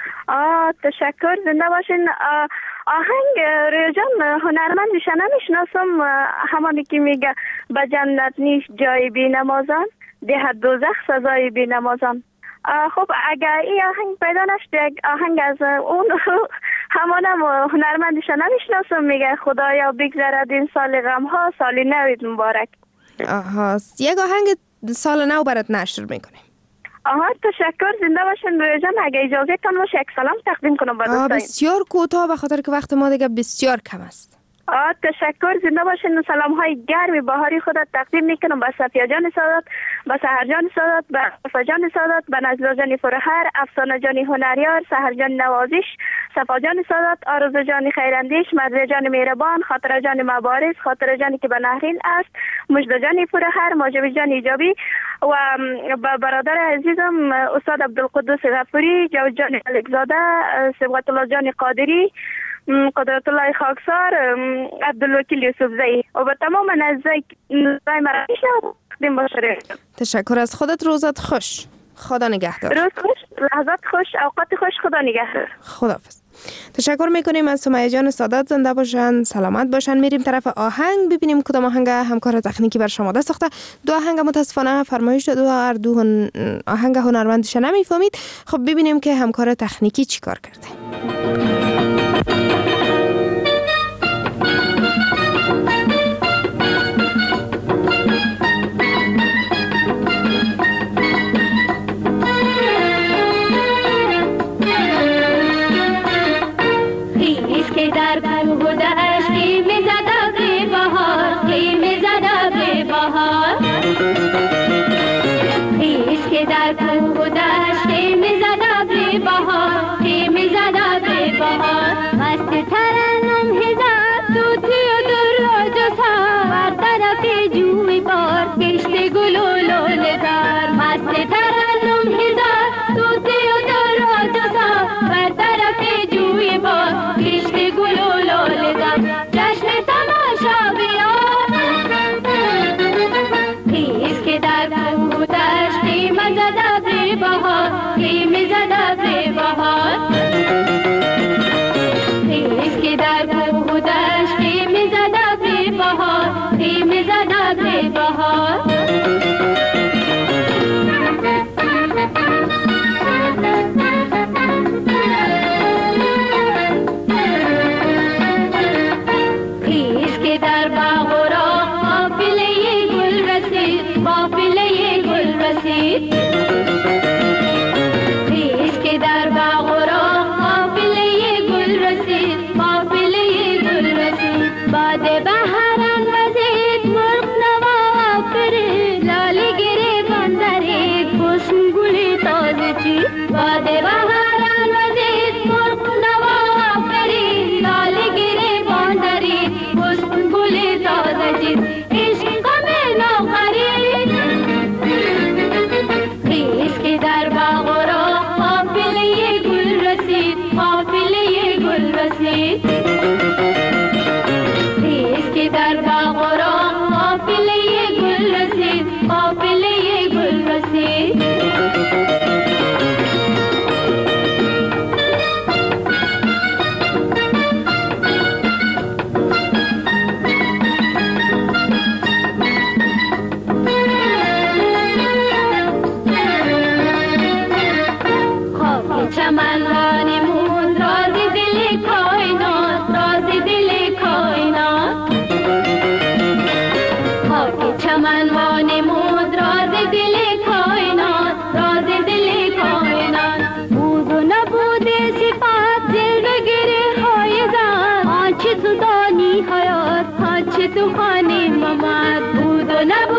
تشکر، زنده باشین. آهنگ رویا جان هنرمندش نمیشناسم، همانی که میگه به جنت نیست جای بی نمازان، ده دوزخ سزای بی نمازان. خب اگر این آهنگ پیدا نشد، یک آهنگ از اون همانم هنرمندش نمیشناسم، میگه خدایا بگذرد این سال غم ها، سال نوید مبارک. یک آهنگ سال نو برات نشر میکنیم. تشکر، زنده باشین رویا جان. اگه اجازه تان باشه یک سلام تقدیم کنم به دوستان. بسیار کوتاه، به خاطر که وقت ما دیگه بسیار کم است. تشکر، زنده باشین. سلام های گرمی بهاری خودت تقدیم میکنم به صفیه جان سادات، به سحر جان سادات، به صفا جان سادات، به نجلا جان فرهر، افسانه جان هنریار، سحر جان نوازش، صفا جان سادات، آرزو جان خیراندیش، مرزه جان مهربان، خاطر جان مبارز، خاطر جانی که به نهرین است، مجد جان فرهر، ماجب جان ایجابی و با برادر عزیزم استاد عبدالقدوس غفوری، جاوید جان الکزاده، صبغت الله جان قادری، قدرت الله خاکسار، عبدالوکیل یوسفزئی و به تمام نزدیک مراکش تقدیم باشه. تشکر از خودت، روزت خوش. خدا نگهدار. روز خوش، لحظات خوش، اوقات خوش. خدا نگهدار. خداحافظ. تشکر میکنیم از سمیه جان سادات، زنده باشن، سلامت باشن. میریم طرف آهنگ ببینیم کدام آهنگ همکار تکنیکی بر شما دست ساخته. دو آهنگ متاسفانه فرمایش داد و هر دو آهنگ هنرمندش نمیفهمید. خب ببینیم که همکار تکنیکی چیکار کرده. تو خانه ممد بود و نبود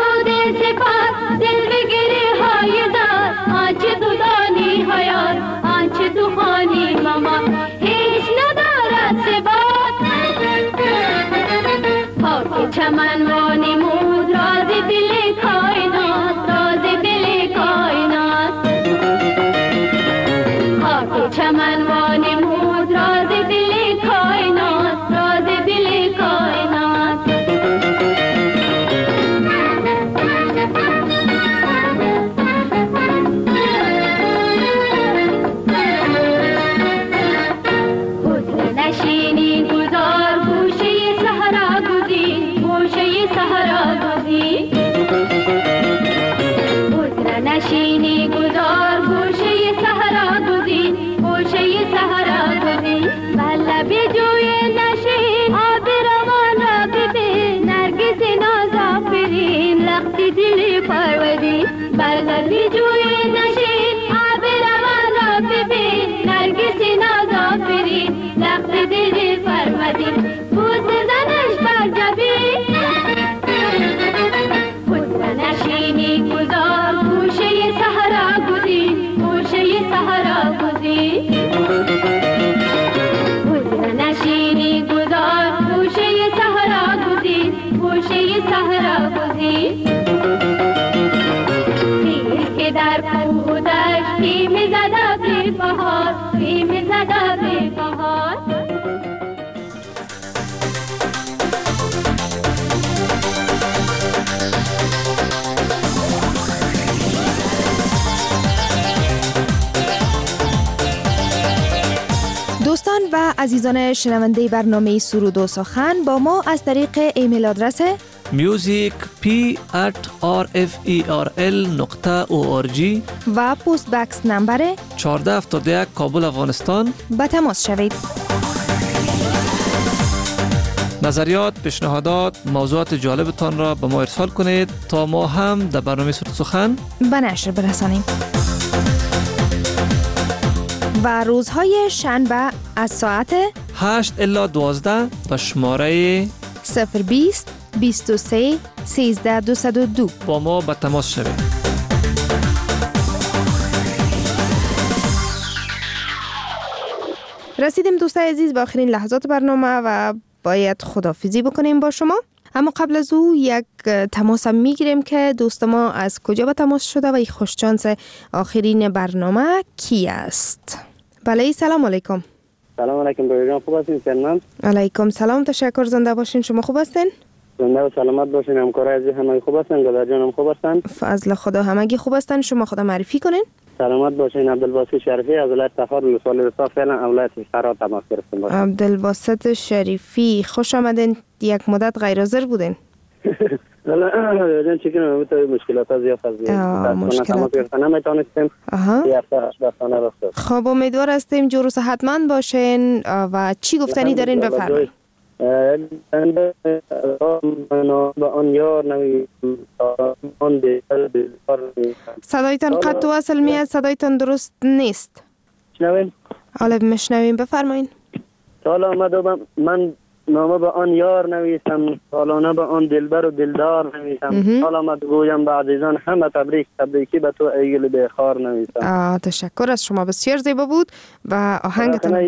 عزیزان شنونده برنامه سرود و سخن با ما از طریق ایمیل آدرس music@rferl.org و پست بکس نمبر 1471 کابل افغانستان با تماس شوید. نظریات، پیشنهادات، موضوعات جالبتان را به ما ارسال کنید تا ما هم در برنامه سرود سخن به نشر برسانیم. و روزهای شنبه از ساعت 8 الی 12 به شماره 020 23 13 202 با ما به تماس شوید. رسیدیم دوستای عزیز به آخرین لحظات برنامه و باید خداحافظی بکنیم با شما. اما قبل از او یک تماس هم میگیریم که دوست ما از کجا به تماس شده و خوششانس آخرین برنامه کی است. بله، سلام علیکم. سلام علیکم برادران، خوب هستین؟ سلام علیکم سلام، تشکر. زنده باشین. شما خوب هستین؟ زنده و سلامت باشین. همکارای عزیز همه خوب هستن؟ گلر جان هم خوب هستن؟ فضل خدا همگی خوب هستن. شما خدا معرفی کنین. سلامت باشین. عبدالباسط شریفی از ولایت تخار ولسوالی رسا فعلا ولایت فرا تماس گرفتم. باشین عبدالباسط شریفی، خوش آمدین. یک مدت غیر حاضر بودین. جان چیکار می‌کنید؟ مشکلات زیاد مشکلات نمیتونستیم. خب امیدوار هستیم جور و صحتمند باشین و چی گفتنی دارین بفرمایید. صدایتان قطع و وصل میاد، صدایتان درست نیست. شنوین؟ حالا میشنویم، بفرمایید. حالا آمده من نامه به آن یار نویسم، سالانه به آن دلبر و دلدار نویسم. حالا آمد گویم به عزیزان همه تبریکی به تو ای گل بخار نویسم. تشکر از شما، بسیار زیبا بود و آهنگتان.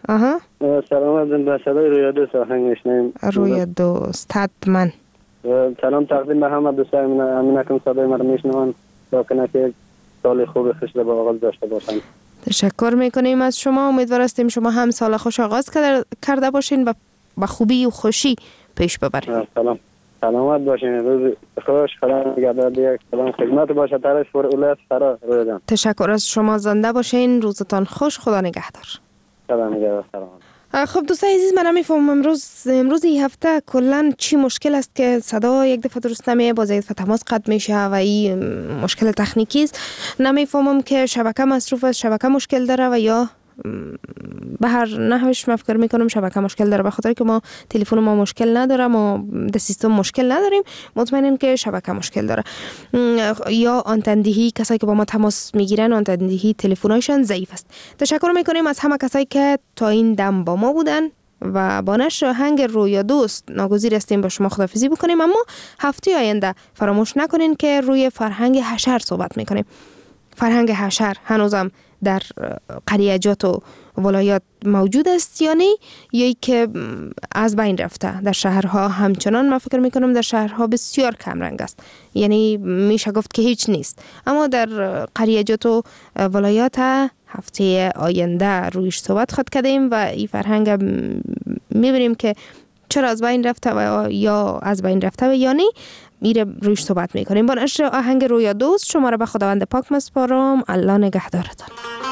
سلام به صدای روی دوست آهنگ میشنیم. روی دوست حتما. سلام تقدیم به همه دوستان امینکم صدای ما رو میشنون تا کنه که سال خوب خوش به آغاز داشته باشن. تشکر میکنیم از شما. امیدوار هستیم شما هم سال خوش آغاز کرده باشین و با خوبی و خوشی پیش ببرید. سلامت باشین. روز خوش. خدا نگهدار. یک سلام خدمت باشه. طرف فور اولاد فرا رویدم. تشکر از شما. زنده باشین. روزتان خوش. خدا نگهدار. خدا نگهدار. سلام. خب دوستای عزیز، من نمیفهمم امروز این هفته کلا چی مشکل است که صدا یک دفعه درست نمیه، باز یک دفعه تماس قطع میشه و این مشکل تکنیکی است. نمیفهمم که شبکه مصروف است، شبکه مشکل داره و یا به هر نحوش من فکر میکنم شبکه مشکل داره، به خاطر که ما تلفن ما مشکل نداره، ما در سیستم مشکل نداریم، مطمئنم که شبکه مشکل داره یا آنتندهی. کسایی که با ما تماس میگیرن آنتندهی تلفن‌هایشان ضعیف است. تشکر میکنیم از همه کسایی که تا این دم با ما بودن و با نشر آهنگ رویا دوست ناگزیر هستیم با شما خداحافظی بکنیم. اما هفته آینده فراموش نکنین که روی فرهنگ حشر صحبت میکنیم. فرهنگ حشر هنوزم در قریجات و ولایات موجود است یا نه، یا که از بین رفته در شهرها همچنان. من فکر میکنم در شهرها بسیار کم رنگ است، یعنی میشه گفت که هیچ نیست. اما در قریجات و ولایات هفته آینده رویش صحبت خود کردیم و این فرهنگ میبینیم که چرا از بین رفته و یا از بین رفته و یا نه، میره رویش صحبت میکنیم. با نشر آهنگ رویا دوست شما را به خداوند پاک مسپارم. الله نگهدارتان.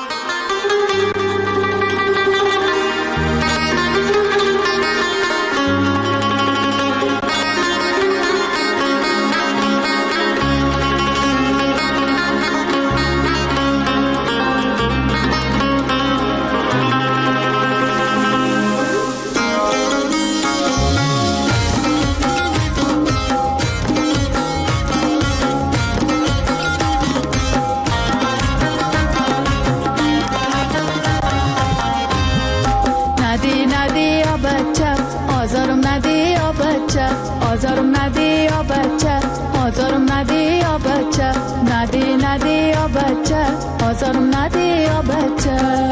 آزارم نده یا بچه، آزارم نده یا بچه، نده یا بچه، آزارم نده یا بچه.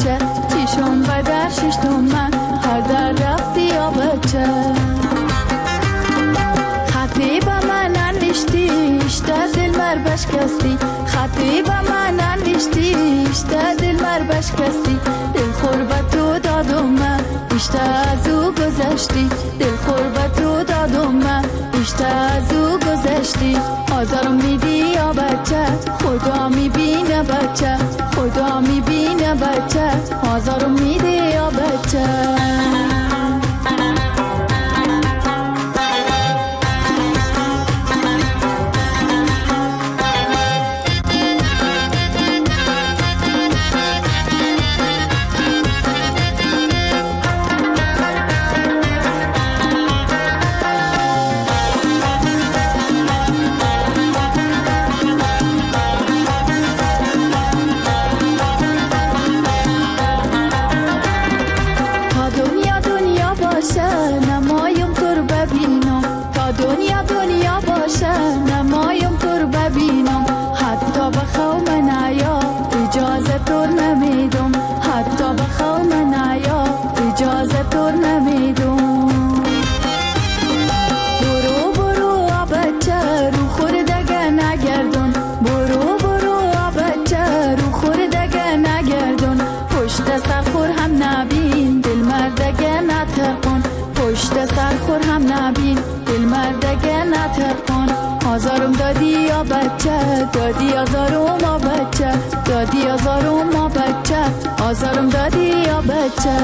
بچه چیشون و در ششتم من هر در رفتی یا بچه خطی با من ننوشتیش در دل مر بشکستی خطی با من ننوشتیش در دل مر بشکستی دل خوربت تو دادم من بیشتر از او گذشتی دل خوربت تو دادم من بیشتر از او گذشتی آزارم میدی یا بچه خدا میبینه بچه خدا میبینه بچه آزارم میدی یا بچه آزارم دادی یا بچه دادی آزارم ما بچه دادی آزارم ما بچه آزارم دادی یا بچه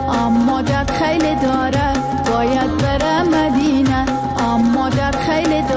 خیلی